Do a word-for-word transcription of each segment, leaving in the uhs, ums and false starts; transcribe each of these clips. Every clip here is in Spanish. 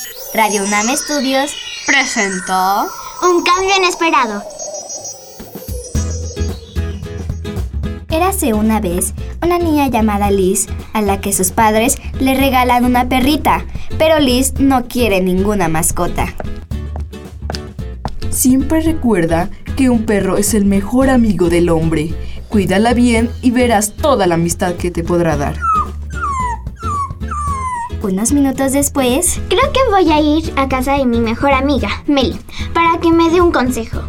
Radio UNAM Estudios presentó Un cambio inesperado. Érase una vez una niña llamada Liz, a la que sus padres le regalan una perrita, pero Liz no quiere ninguna mascota. Siempre recuerda que un perro es el mejor amigo del hombre. Cuídala bien y verás toda la amistad que te podrá dar. Unos minutos después, Creo que voy a ir a casa de mi mejor amiga, Meli, para que me dé un consejo.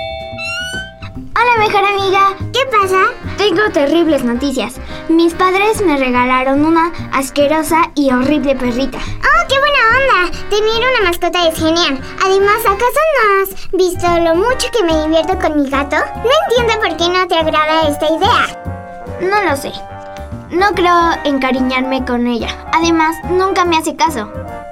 Hola, mejor amiga. ¿Qué pasa? Tengo terribles noticias. Mis padres me regalaron una asquerosa y horrible perrita. ¡Oh, qué buena onda! Tener una mascota es genial. Además, ¿acaso no has visto lo mucho que me divierto con mi gato? No entiendo por qué no te agrada esta idea. No lo sé. No creo encariñarme con ella. Además, nunca me hace caso.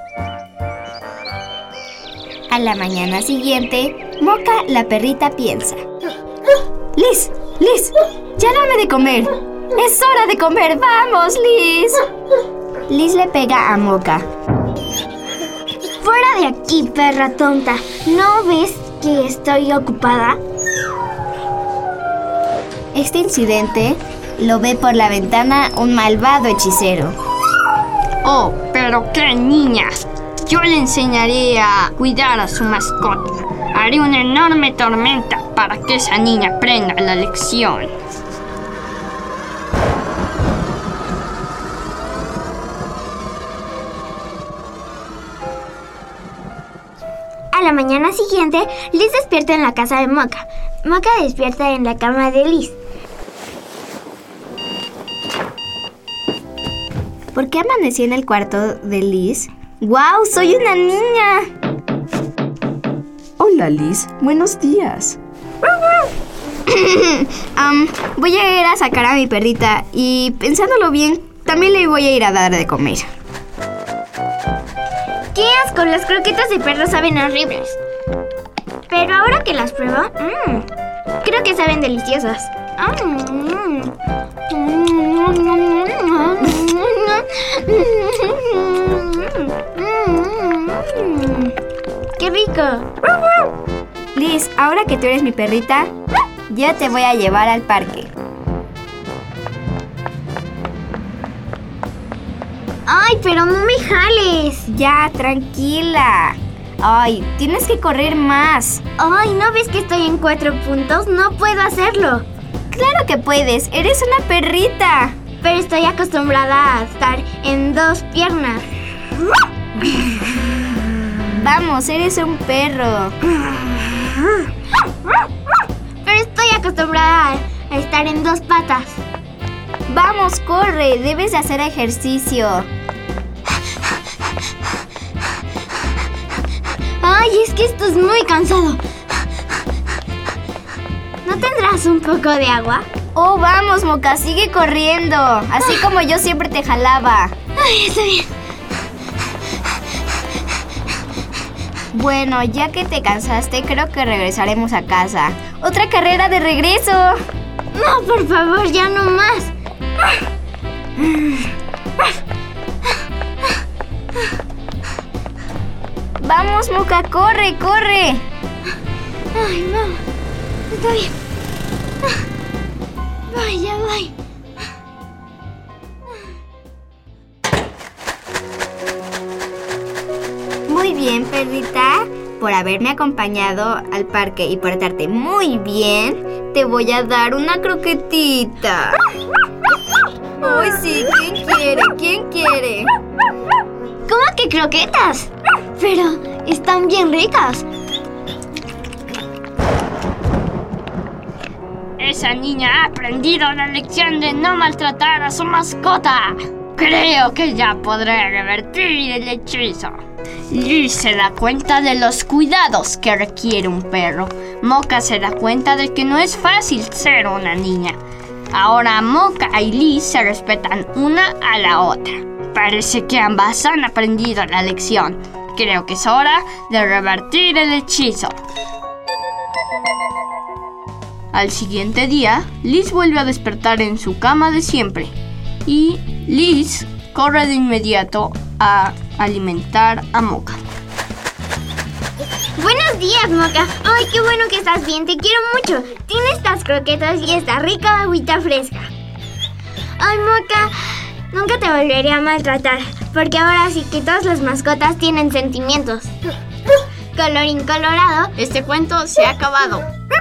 a la mañana siguiente, Moca la perrita piensa: Liz, Liz, ya dame de comer. Es hora de comer, vamos, Liz. Liz le pega a Moca. Fuera de aquí, perra tonta. ¿No ves que estoy ocupada? Este incidente lo ve por la ventana un malvado hechicero. Oh, pero qué niña. Yo le enseñaré a cuidar a su mascota. Haré una enorme tormenta para que esa niña aprenda la lección. A la mañana siguiente, Liz despierta en la casa de Moca. Moca despierta en la cama de Liz. ¿Por qué amanecí en el cuarto de Liz? ¡Guau! ¡Soy una niña! Hola, Liz. Buenos días. um, voy a ir a sacar a mi perrita y, pensándolo bien, también le voy a ir a dar de comer. ¡Qué asco! Las croquetas de perro saben horribles. Pero ahora que las pruebo, mmm, creo que saben deliciosas. Mm. ¡Qué rico! Liz, ahora que tú eres mi perrita, yo te voy a llevar al parque. ¡Ay, pero no me jales! Ya, tranquila. Ay, tienes que correr más. ¡Ay, ¿no ves que estoy en cuatro puntos? No puedo hacerlo. Claro que puedes, eres una perrita. Pero estoy acostumbrada a estar en dos piernas. Vamos, eres un perro. Pero estoy acostumbrada a estar en dos patas. Vamos, corre, debes de hacer ejercicio. Ay, es que esto es muy cansado. ¿No tendrás un poco de agua? Oh, vamos, Moca, sigue corriendo. Así como yo siempre te jalaba. Ay, está bien. Bueno, ya que te cansaste, creo que regresaremos a casa. ¡Otra carrera de regreso! No, por favor, ya no más. Vamos, Moca, corre, corre. Ay, vamos. Está bien. Voy, ya voy. Muy bien, perrita. Por haberme acompañado al parque y portarte muy bien, te voy a dar una croquetita. Ay, sí, ¿quién quiere? ¿Quién quiere? ¿Cómo que croquetas? Pero están bien ricas. Esa niña ha aprendido la lección de no maltratar a su mascota. Creo que ya podré revertir el hechizo. Liz se da cuenta de los cuidados que requiere un perro. Moca se da cuenta de que no es fácil ser una niña. Ahora Moca y Liz se respetan una a la otra. Parece que ambas han aprendido la lección. Creo que es hora de revertir el hechizo. Al siguiente día, Liz vuelve a despertar en su cama de siempre. Y Liz corre de inmediato a alimentar a Moca. Buenos días, Moca. Ay, qué bueno que estás bien. Te quiero mucho. Tienes estas croquetas y esta rica agüita fresca. Ay, Moca, nunca te volveré a maltratar, porque ahora sí que todas las mascotas tienen sentimientos. Colorín colorado, Este cuento se ha acabado.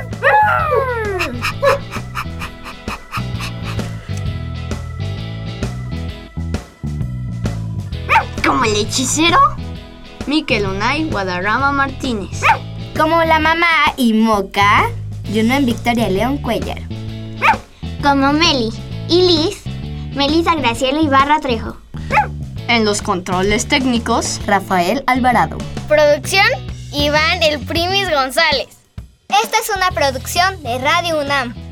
Como el hechicero, Miquel Unai Guadarrama Martínez. Como la mamá y Moca, Juno en Victoria León Cuellar. como Meli y Liz, Melissa Graciela Ibarra Trejo. En los controles técnicos, Rafael Alvarado. Producción, Iván El Primis González. Esta es una producción de Radio UNAM.